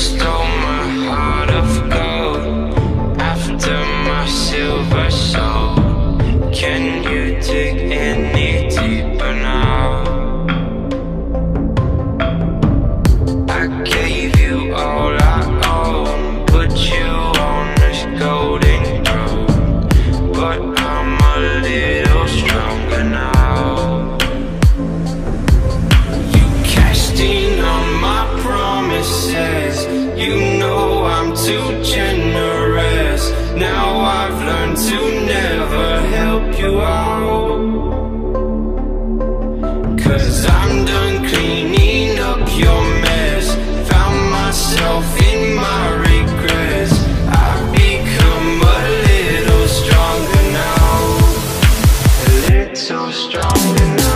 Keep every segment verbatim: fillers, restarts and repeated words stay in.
stole my heart of gold after my silver soul. Can you dig any deeper now? I gave you all I own, put you on this golden throne, but I'm a little stronger now. You cashed in on my promises, you know I'm too generous. Now I've learned to never help you out, 'cause I'm done cleaning up your mess. Found myself in my regrets. I've become a little stronger now, a little stronger now.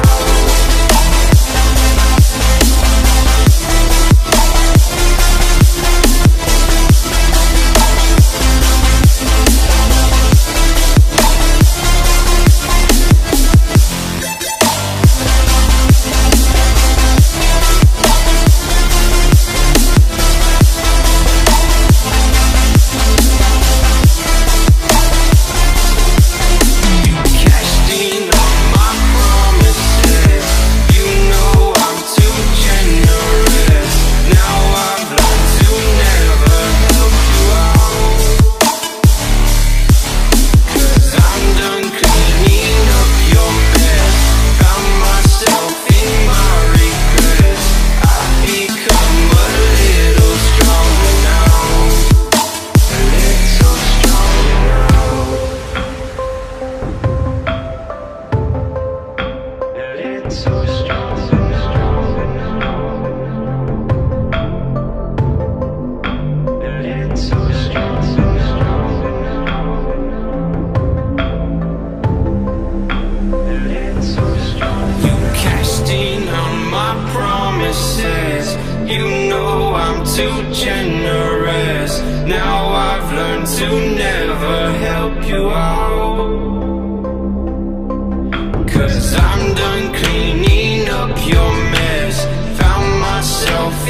You know I'm too generous. Now I've learned to never help you out, 'cause I'm done cleaning up your mess. Found myself